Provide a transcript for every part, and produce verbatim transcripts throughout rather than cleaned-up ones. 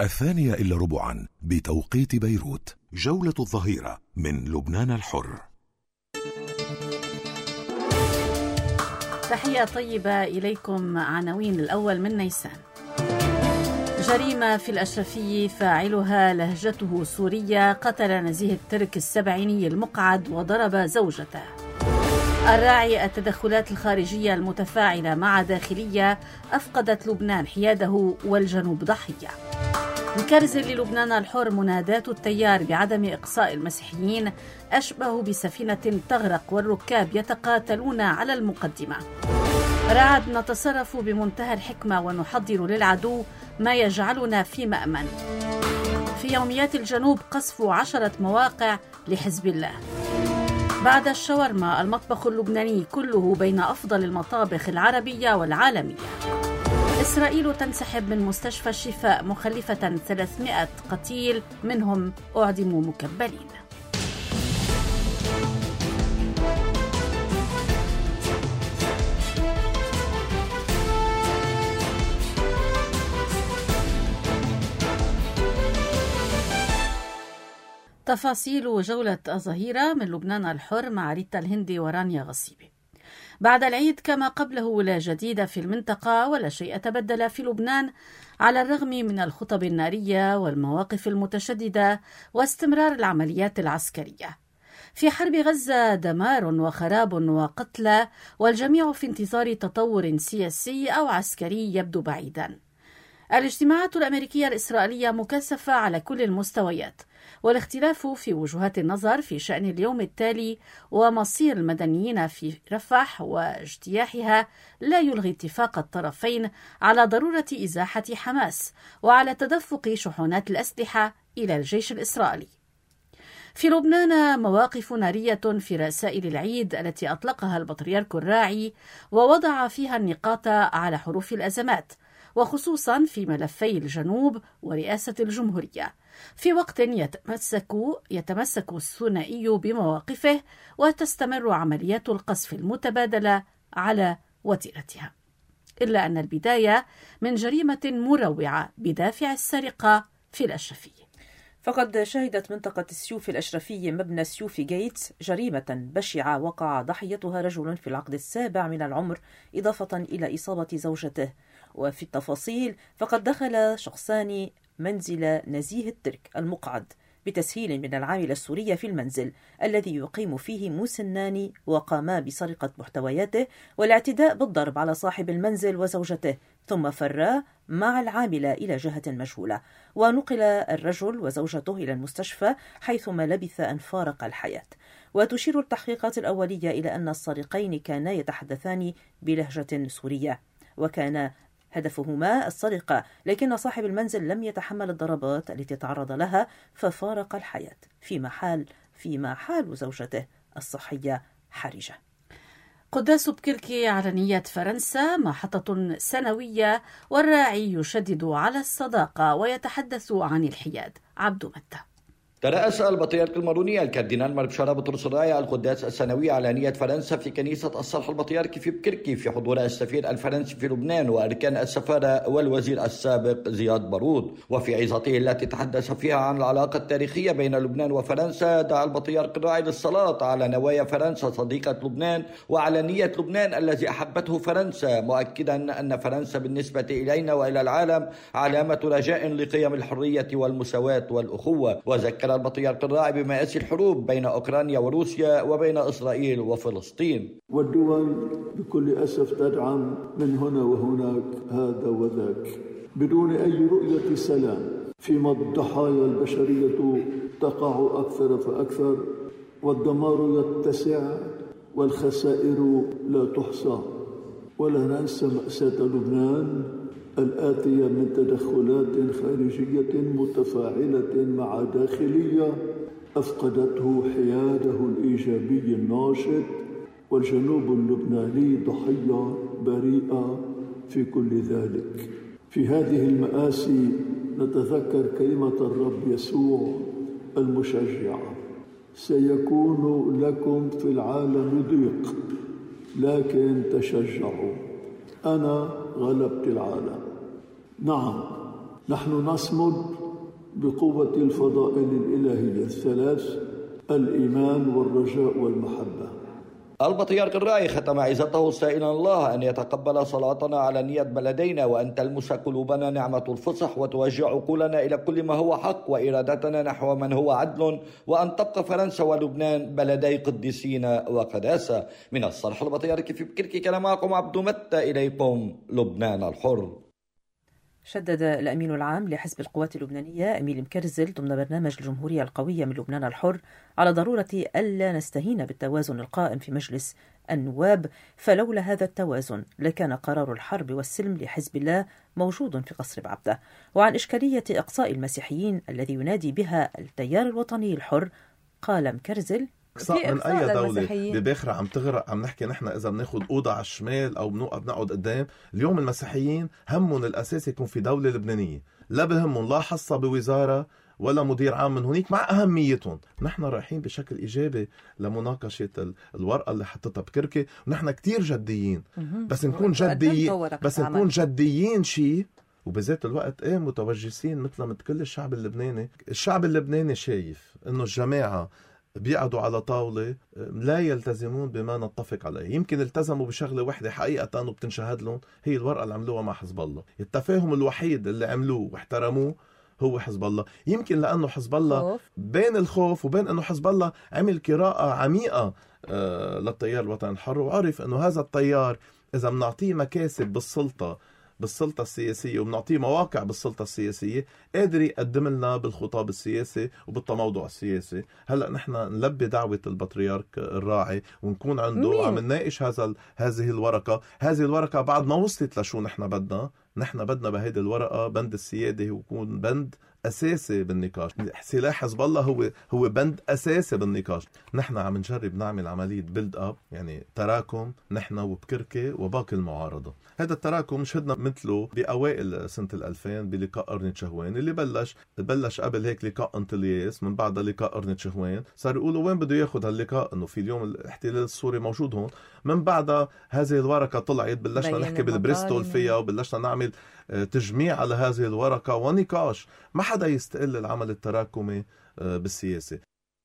الثانية إلا ربعا بتوقيت بيروت. جولة الظهيرة من لبنان الحر. تحية طيبة إليكم. عناوين الأول من نيسان. جريمة في الأشرفية فاعلها لهجته سورية، قتل نزيه الترك السبعيني المقعد وضرب زوجته. الراعي التدخلات الخارجية المتفاعلة مع داخلية أفقدت لبنان حياده والجنوب ضحية. الكرز للبنان الحر، منادات التيار بعدم إقصاء المسيحيين أشبه بسفينة تغرق والركاب يتقاتلون على المقدمة. رعد، نتصرف بمنتهى الحكمة ونحضر للعدو ما يجعلنا في مأمن. في يوميات الجنوب قصف عشرة مواقع لحزب الله. بعد الشاورما، المطبخ اللبناني كله بين أفضل المطابخ العربية والعالمية. إسرائيل تنسحب من مستشفى الشفاء مخلفة ثلاثمائة قتيل، منهم أعدموا مكبلين. تفاصيل جولة الظهيرة من لبنان الحر مع ريتا الهندي ورانيا غصيبي. بعد العيد كما قبله لا جديد في المنطقة ولا شيء تبدل في لبنان، على الرغم من الخطب النارية والمواقف المتشددة واستمرار العمليات العسكرية. في حرب غزة دمار وخراب وقتلى، والجميع في انتظار تطور سياسي أو عسكري يبدو بعيدا. الاجتماعات الأمريكية الإسرائيلية مكثفة على كل المستويات، والاختلاف في وجهات النظر في شأن اليوم التالي ومصير المدنيين في رفح واجتياحها لا يلغي اتفاق الطرفين على ضرورة إزاحة حماس وعلى تدفق شحنات الأسلحة إلى الجيش الإسرائيلي. في لبنان مواقف نارية في رسائل العيد التي أطلقها البطريرك الراعي، ووضع فيها النقاط على حروف الأزمات، وخصوصا في ملفي الجنوب ورئاسة الجمهورية، في وقت يتمسك يتمسك الثنائي بمواقفه وتستمر عمليات القصف المتبادلة على وتيرتها. إلا أن البداية من جريمة مروعة بدافع السرقة في الأشرفية. فقد شهدت منطقة السيوف الأشرفية مبنى سيوف جيتس جريمة بشعة وقع ضحيتها رجل في العقد السابع من العمر، إضافة إلى إصابة زوجته. وفي التفاصيل فقد دخل شخصان منزل نزيه الترك المقعد بتسهيل من العاملة السورية في المنزل الذي يقيم فيه مسنان، وقاما بسرقة محتوياته والاعتداء بالضرب على صاحب المنزل وزوجته، ثم فرا مع العاملة إلى جهة مجهولة، ونقل الرجل وزوجته إلى المستشفى حيثما لبث أن فارق الحياة. وتشير التحقيقات الأولية إلى أن السارقين كانا يتحدثان بلهجة سورية، وكان هدفهما السرقة، لكن صاحب المنزل لم يتحمل الضربات التي تعرض لها ففارق الحياة، فيما حال فيما حال زوجته الصحية حرجة. قداس بكركي على نية فرنسا محطة سنوية، والراعي يشدد على الصداقة ويتحدث عن الحياد. عبد متى. ترأس البطريرك الماروني الكاردينال مارشارا بطرس الراعي القداس السنوية على نية فرنسا في كنيسة الصرح البطريركي في بكركي في حضور السفير الفرنسي في لبنان وأركان السفارة والوزير السابق زياد بارود. وفي عظته التي تحدث فيها عن العلاقة التاريخية بين لبنان وفرنسا، دعا البطريرك الراعي للصلاة على نوايا فرنسا صديقة لبنان وعلى نية لبنان الذي أحبته فرنسا، مؤكدا أن فرنسا بالنسبة إلينا وإلى العالم علامة رجاء لقيم الحرية والمساواة والأخوة. وذكر البطريرك الراعي بمآسي الحروب بين أوكرانيا وروسيا وبين إسرائيل وفلسطين. والدول بكل أسف تدعم من هنا وهناك هذا وذاك بدون أي رؤية سلام، فيما الضحايا البشرية تقع أكثر فأكثر، والدمار يتسع والخسائر لا تحصى. ولا ننسى مأساة لبنان الآتية من تدخلات خارجية متفاعلة مع داخلية أفقدته حياده الإيجابي الناشط، والجنوب اللبناني ضحية بريئة في كل ذلك. في هذه المآسي نتذكر كلمة الرب يسوع المشجعة: سيكون لكم في العالم ضيق لكن تشجعوا، أنا غلبت العالم. نعم، نحن نصمد بقوة الفضائل الإلهية الثلاث: الإيمان والرجاء والمحبة. البطريرك الراعي ختم عظته سائلا الله أن يتقبل صلاتنا على نية بلدينا، وأن تلمس قلوبنا نعمة الفصح وتوجه عقولنا إلى كل ما هو حق، وإرادتنا نحو من هو عدل، وأن تبقى فرنسا ولبنان بلدي قديسين وقداسة. من الصرح البطريركي في بكركي كان معكم عبد متى، إليكم لبنان الحر. شدد الأمين العام لحزب القوات اللبنانية أميل مكرزل ضمن برنامج الجمهورية القوية من لبنان الحر على ضرورة ألا نستهين بالتوازن القائم في مجلس النواب، فلولا هذا التوازن لكان قرار الحرب والسلم لحزب الله موجود في قصر بعبدة. وعن إشكالية إقصاء المسيحيين الذي ينادي بها التيار الوطني الحر قال مكرزل: إقصاء من أي دولة بباخرة عم تغرق. عم نحكي نحن إذا بناخد أوضة على الشمال أو بنوقف بنقعد قدام. اليوم المسيحيين همهم الأساسي يكون في دولة لبنانية، لا بهمهم لا حصة بوزارة ولا مدير عام من هناك، مع أهميتهم. نحن رايحين بشكل إيجابي لمناقشة الورقة اللي حطتها بكركي، ونحن كتير جديين، بس نكون جديين بس نكون جديين شيء، وبذات الوقت ايه متوجسين مثل مثل كل الشعب اللبناني. الشعب اللبناني شايف إنه الجماعة بيقعدوا على طاولة لا يلتزمون بما نتفق عليه. يمكن التزموا بشغلة واحدة حقيقة وبتنشهد لهم، هي الورقة اللي عملوها مع حزب الله. التفاهم الوحيد اللي عملوه واحترموه هو حزب الله. يمكن لأنه حزب الله بين الخوف وبين أنه حزب الله عمل قراءة عميقة آه للتيار الوطني الحر، وعرف أنه هذا التيار إذا بنعطيه مكاسب بالسلطة بالسلطة السياسية وبنعطيه مواقع بالسلطة السياسية قادر يقدم لنا بالخطاب السياسي وبالتموضع السياسي. هلأ نحن نلبي دعوة البطريرك الراعي ونكون عنده مين؟ عم نناقش هذا هذه الورقة. هذه الورقة بعد ما وصلت لشو نحن بدنا. نحن بدنا بهيدي الورقة بند السيادة يكون بند أساسي بالنقاش. سلاح حزب الله هو هو بند أساسي بالنقاش. نحن عم نجرب نعمل عملية بيلد أب، يعني تراكم نحن وبكركي وباقي المعارضة. هذا التراكم شهدنا مثله بأوائل سنة الألفين بلقاء قرنة شهوان اللي بلش بلش قبل هيك لقاء انطلياس، من بعد لقاء قرنة شهوان صار يقولوا وين بده ياخد هاللقاء، انه في اليوم الاحتلال السوري موجود هون. من بعد هذه الورقة طلعت بلشنا نحكي بالبريستول فيها وبلشنا نعمل تجميع على هذه الورقة ونقاش. ما حدا يستقل العمل التراكمي بالسياسة.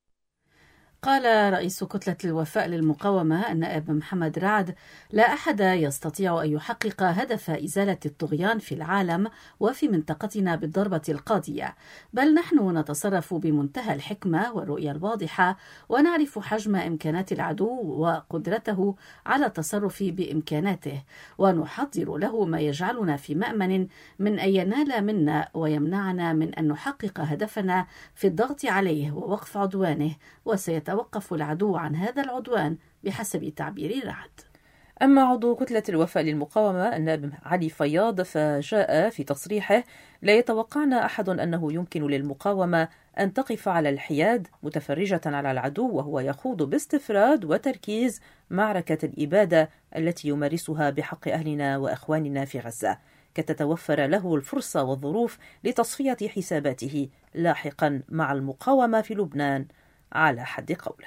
قال رئيس كتلة الوفاء للمقاومة النائب محمد رعد: لا أحد يستطيع أن يحقق هدف إزالة الطغيان في العالم وفي منطقتنا بالضربة القاضية، بل نحن نتصرف بمنتهى الحكمة والرؤية الواضحة، ونعرف حجم إمكانات العدو وقدرته على التصرف بإمكاناته، ونحضر له ما يجعلنا في مأمن من أن ينال منا ويمنعنا من أن نحقق هدفنا في الضغط عليه ووقف عدوانه، وسيت توقف العدو عن هذا العدوان بحسب تعبير رعد. أما عضو كتلة الوفاء للمقاومة النائب علي فياض فجاء في تصريحه: لا يتوقعنا أحد أنه يمكن للمقاومة أن تقف على الحياد متفرجة على العدو وهو يخوض باستفراد وتركيز معركة الإبادة التي يمارسها بحق أهلنا وأخواننا في غزة، كتتوفر له الفرصة والظروف لتصفية حساباته لاحقا مع المقاومة في لبنان على حد قوله.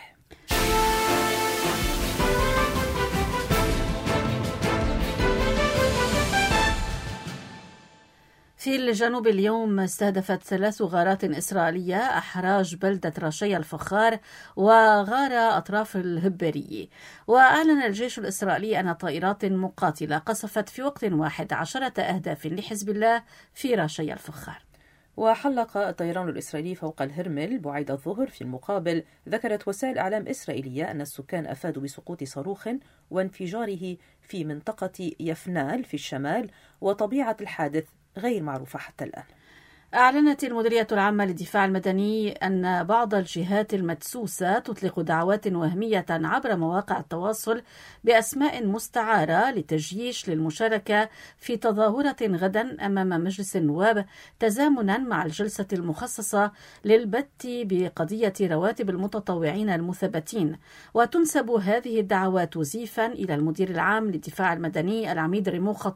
في الجنوب اليوم استهدفت ثلاث غارات إسرائيلية أحراج بلدة رشيا الفخار وغارة أطراف الهبرية. وأعلن الجيش الإسرائيلي أن طائرات مقاتلة قصفت في وقت واحد عشرة أهداف لحزب الله في رشيا الفخار. وحلق الطيران الإسرائيلي فوق الهرمل بعيد الظهر. في المقابل ذكرت وسائل إعلام إسرائيلية أن السكان أفادوا بسقوط صاروخ وانفجاره في منطقة يفنال في الشمال، وطبيعة الحادث غير معروفة حتى الآن. أعلنت المديرية العامة للدفاع المدني أن بعض الجهات المدسوسة تطلق دعوات وهمية عبر مواقع التواصل بأسماء مستعارة لتجييش للمشاركة في تظاهرة غدا أمام مجلس النواب، تزامنا مع الجلسة المخصصة للبت بقضية رواتب المتطوعين المثبتين. وتنسب هذه الدعوات زيفا إلى المدير العام للدفاع المدني العميد ريمو خطار.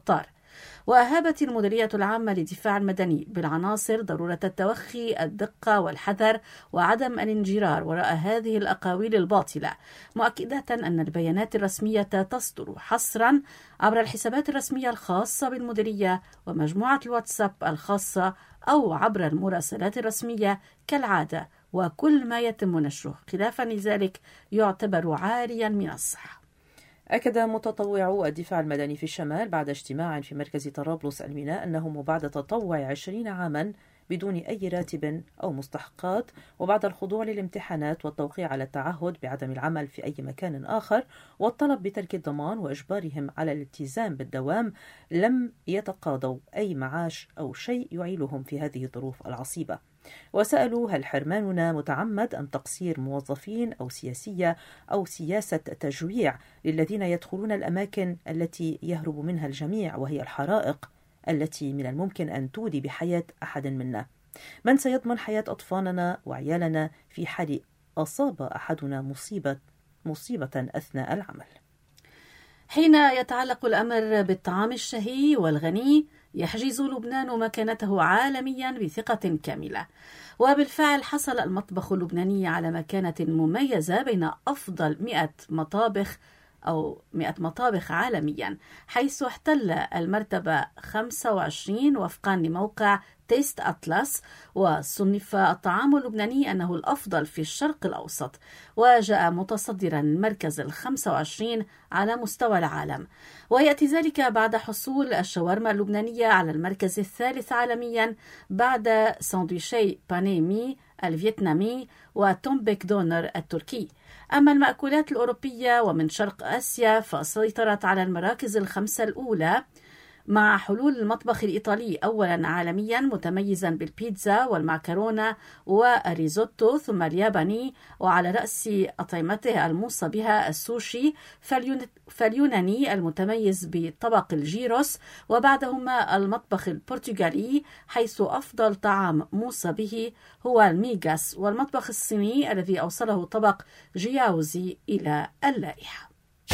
وأهابت المديرية العامة للدفاع المدني بالعناصر ضرورة التوخي، الدقة والحذر وعدم الانجرار وراء هذه الأقاويل الباطلة، مؤكدة أن البيانات الرسمية تصدر حصرا عبر الحسابات الرسمية الخاصة بالمديرية ومجموعة الواتساب الخاصة أو عبر المراسلات الرسمية كالعادة، وكل ما يتم نشره خلافا لذلك يعتبر عاريا من الصحة. أكد متطوعو الدفاع المدني في الشمال بعد اجتماع في مركز طرابلس الميناء أنهم بعد تطوع عشرين عاما بدون أي راتب أو مستحقات، وبعد الخضوع للامتحانات والتوقيع على التعهد بعدم العمل في أي مكان آخر والطلب بترك الضمان وإجبارهم على الالتزام بالدوام، لم يتقاضوا أي معاش أو شيء يعيلهم في هذه الظروف العصيبة. وسألوا: هل حرماننا متعمد أم تقصير موظفين أو سياسية أو سياسة تجويع للذين يدخلون الأماكن التي يهرب منها الجميع، وهي الحرائق التي من الممكن أن تودي بحياة أحد منا؟ من سيضمن حياة أطفالنا وعيالنا في حال أصاب أحدنا مصيبة مصيبة أثناء العمل؟ حين يتعلق الأمر بالطعام الشهي والغني، يحجز لبنان مكانته عالميا بثقة كاملة، وبالفعل حصل المطبخ اللبناني على مكانة مميزة بين أفضل مئة مطابخ أو مئة مطابخ عالميا، حيث احتل المرتبة خمسة وعشرين وفقا لموقع تيست أطلس، وصنف الطعام اللبناني أنه الأفضل في الشرق الأوسط، وجاء متصدرا المركز الخمسة وعشرين على مستوى العالم. ويأتي ذلك بعد حصول الشاورما اللبنانية على المركز الثالث عالميا بعد ساندويشي بانيمي الفيتنامي وتومبيك دونر التركي. أما المأكولات الأوروبية ومن شرق آسيا فسيطرت على المراكز الخمسة الأولى، مع حلول المطبخ الإيطالي أولا عالميا متميزا بالبيتزا والمعكرونة والريزوتو، ثم الياباني وعلى رأس أطعمته الموصى بها السوشي، فاليوناني المتميز بطبق الجيروس، وبعدهما المطبخ البرتغالي حيث أفضل طعام موصى به هو الميغاس، والمطبخ الصيني الذي أوصله طبق جياوزي إلى اللائحة.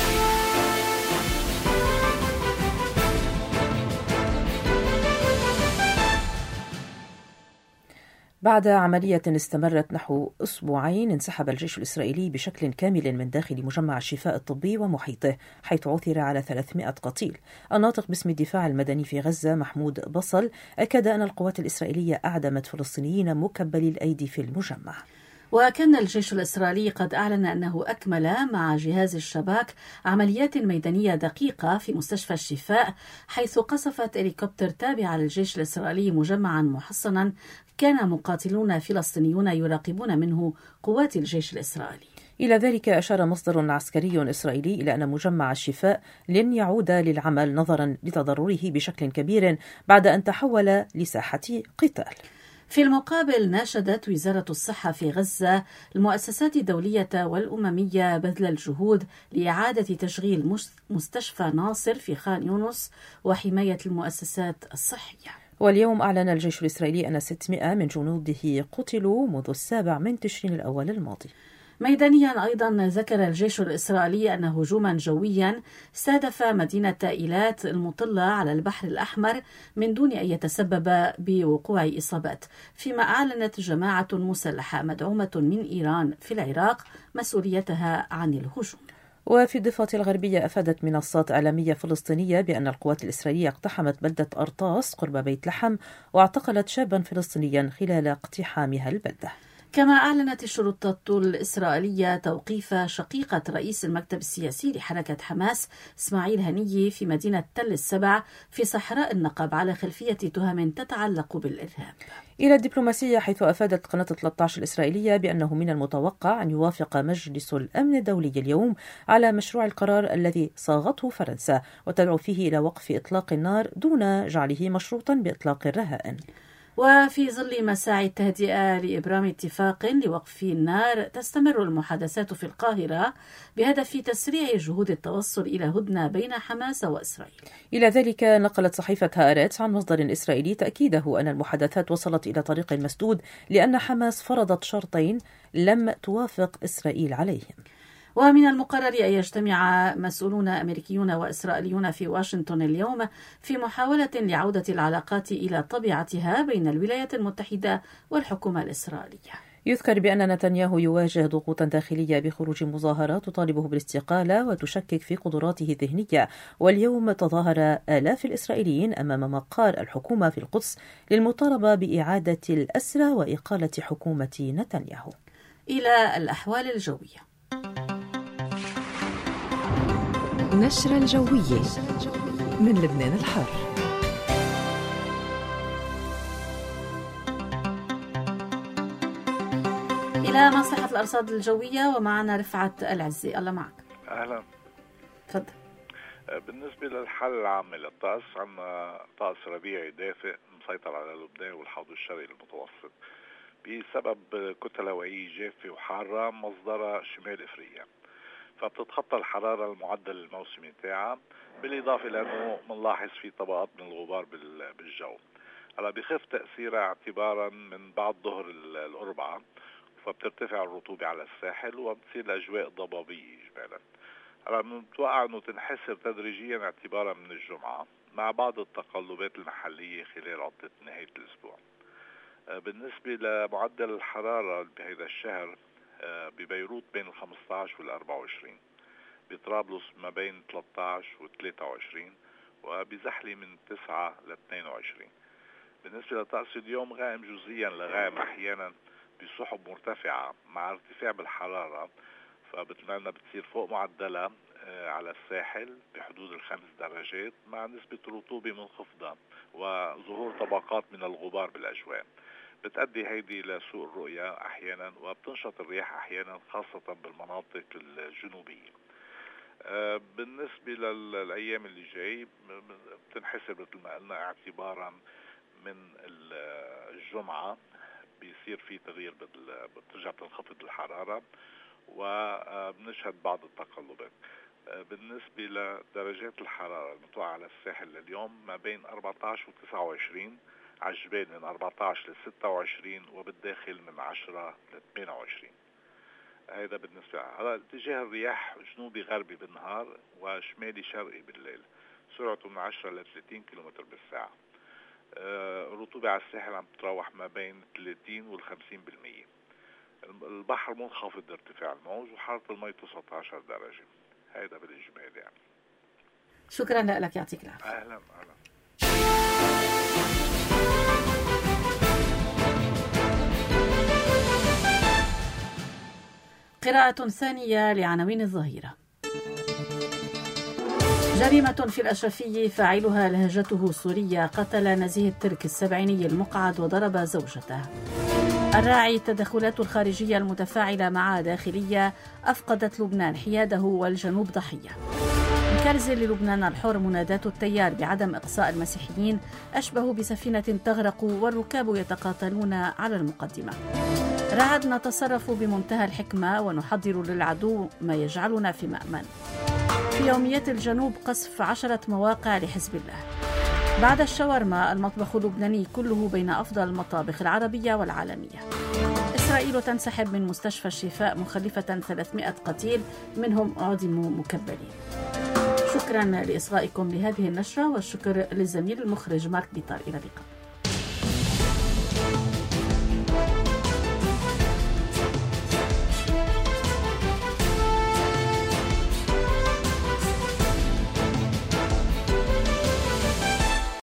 بعد عملية استمرت نحو أسبوعين، انسحب الجيش الإسرائيلي بشكل كامل من داخل مجمع الشفاء الطبي ومحيطه، حيث عثر على ثلاثمئة قتيل. الناطق باسم الدفاع المدني في غزة محمود بصل أكد أن القوات الإسرائيلية أعدمت فلسطينيين مكبلي الأيدي في المجمع. وكان الجيش الإسرائيلي قد أعلن أنه أكمل مع جهاز الشباك عمليات ميدانية دقيقة في مستشفى الشفاء، حيث قصفت هليكوبتر تابع للجيش الإسرائيلي مجمعا محصنا كان مقاتلون فلسطينيون يراقبون منه قوات الجيش الإسرائيلي. إلى ذلك أشار مصدر عسكري إسرائيلي إلى أن مجمع الشفاء لن يعود للعمل نظرا لتضرره بشكل كبير بعد أن تحول لساحة قتال. في المقابل، ناشدت وزارة الصحة في غزة المؤسسات الدولية والأممية بذل الجهود لإعادة تشغيل مستشفى ناصر في خان يونس وحماية المؤسسات الصحية. واليوم أعلن الجيش الإسرائيلي أن ستمئة من جنوده قتلوا منذ السابع من تشرين الأول الماضي. ميدانيا أيضا ذكر الجيش الإسرائيلي أن هجوما جويا استهدف مدينة إيلات المطلة على البحر الأحمر من دون أن يتسبب بوقوع إصابات، فيما أعلنت جماعة مسلحة مدعومة من إيران في العراق مسؤوليتها عن الهجوم. وفي الضفة الغربية أفادت منصات إعلامية فلسطينية بأن القوات الإسرائيلية اقتحمت بلدة أرطاس قرب بيت لحم واعتقلت شابا فلسطينيا خلال اقتحامها البلدة. كما أعلنت الشرطة الإسرائيلية توقيف شقيقة رئيس المكتب السياسي لحركة حماس إسماعيل هنية في مدينة تل السبع في صحراء النقب على خلفية تهم تتعلق بالإرهاب. إلى الدبلوماسية، حيث أفادت قناة ثلاثة عشر الإسرائيلية بأنه من المتوقع أن يوافق مجلس الأمن الدولي اليوم على مشروع القرار الذي صاغته فرنسا وتدعو فيه إلى وقف إطلاق النار دون جعله مشروطا بإطلاق الرهائن. وفي ظل مساعي التهدئة لإبرام اتفاق لوقف النار، تستمر المحادثات في القاهرة بهدف تسريع جهود التوصل إلى هدنة بين حماس وإسرائيل. إلى ذلك نقلت صحيفة هآرتس عن مصدر إسرائيلي تأكيده أن المحادثات وصلت إلى طريق مسدود لأن حماس فرضت شرطين لم توافق إسرائيل عليهم. ومن المقرر أن يجتمع مسؤولون أمريكيون وإسرائيليون في واشنطن اليوم في محاولة لعودة العلاقات إلى طبيعتها بين الولايات المتحدة والحكومة الإسرائيلية. يذكر بأن نتنياهو يواجه ضغوطا داخلية بخروج مظاهرات تطالبه بالاستقالة وتشكك في قدراته الذهنية، واليوم تظاهر آلاف الإسرائيليين أمام مقر الحكومة في القدس للمطالبة بإعادة الأسرى وإقالة حكومة نتنياهو. إلى الأحوال الجوية. نشرة الجوية من لبنان الحر. إلى مصلحة الأرصاد الجوية ومعنا رفعت العزي. الله معك. أهلا. تفضل. بالنسبة للحالة العامة للطقس، عندنا طقس ربيعي دافئ مسيطر على لبنان والحوض الشرقي المتوسط بسبب كتل هوائية جافة وحارة مصدرها شمال إفريقيا، فبتتخطى الحرارة المعدل الموسمي تاعها، بالإضافة لأنه منلاحظ في طبقات من الغبار بالجو. هلا بخف تأثيرها اعتبارا من بعد ظهر الأربعاء، فبترتفع الرطوبة على الساحل وبتصير الأجواء ضبابية إجمالا. هلا بنتوقع أنه تنحسر تدريجيا اعتبارا من الجمعة مع بعض التقلبات المحلية خلال عطلة نهاية الأسبوع. بالنسبة لمعدل الحرارة بهذا الشهر، ببيروت بين الخمسة عشر والأربعة وعشرين، بطرابلس ما بين ثلاثة عشر وثلاثة وعشرين، وبزحلة من تسعة لاثنين وعشرين. بالنسبة لطقس اليوم، غائم جزئيا لغائم أحيانا بسحب مرتفعة مع ارتفاع بالحرارة، فبتمنى بتصير فوق معدلها على الساحل بحدود الخمس درجات مع نسبة رطوبة منخفضة وظهور طبقات من الغبار بالأجواء. بتؤدي هيدي لسوء الرؤية أحيانا، وبتنشط الرياح أحيانا خاصة بالمناطق الجنوبية. بالنسبة للأيام اللي جاي بتنحسر مثل ما قلنا اعتبارا من الجمعة، بيصير في تغيير، بترجع تنخفض الحرارة وبنشهد بعض التقلبات. بالنسبة لدرجات الحرارة المتوقعة على الساحل لليوم ما بين أربعة عشر و تسعة وعشرين، عجبان من أربعة عشر ل ستة وعشرين، وبالداخل من عشرة ل ثمانية وعشرين. هذا بالنسبة على اتجاه الرياح جنوبي غربي بالنهار وشمالي شرقي بالليل، سرعته من عشرة ل ثلاثين كيلومتر بالساعة. الرطوبة على الساحل عم تتراوح ما بين ثلاثين والخمسين بالمية. البحر منخفض ارتفاع الموج وحرارة المي تسعة عشر درجة. هذا بالإجمال يعني. شكرا لك، يعطيك العافية. أهلا أهلا. قراءة ثانية لعناوين الظهيرة. جريمة في الأشرفي فاعلها لهجته سورية، قتل نزيه الترك السبعيني المقعد وضرب زوجته. الراعي التدخلات الخارجية المتفاعلة مع داخلية أفقدت لبنان حياده والجنوب ضحية. كرز للبنان الحر، منادات التيار بعدم إقصاء المسيحيين أشبه بسفينة تغرق والركاب يتقاتلون على المقدمة. رعد: نتصرف بمنتهى الحكمة ونحضر للعدو ما يجعلنا في مأمن. في يوميات الجنوب قصف عشرة مواقع لحزب الله. بعد الشاورما، المطبخ اللبناني كله بين أفضل المطابخ العربية والعالمية. إسرائيل تنسحب من مستشفى الشفاء مخلفة ثلاثمائة قتيل منهم عدموا مكبلين. شكرا لإصغائكم لهذه النشرة، والشكر للزميل المخرج مارك بيطار. إلى اللقاء.